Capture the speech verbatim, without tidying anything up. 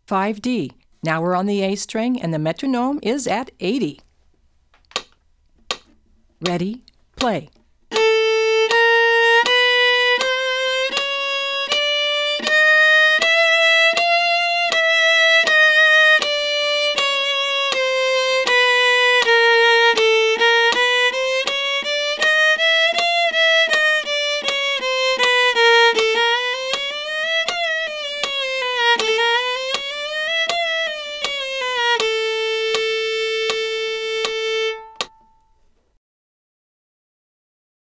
five D. Now we're on the A string and the metronome is at eighty. Ready, play.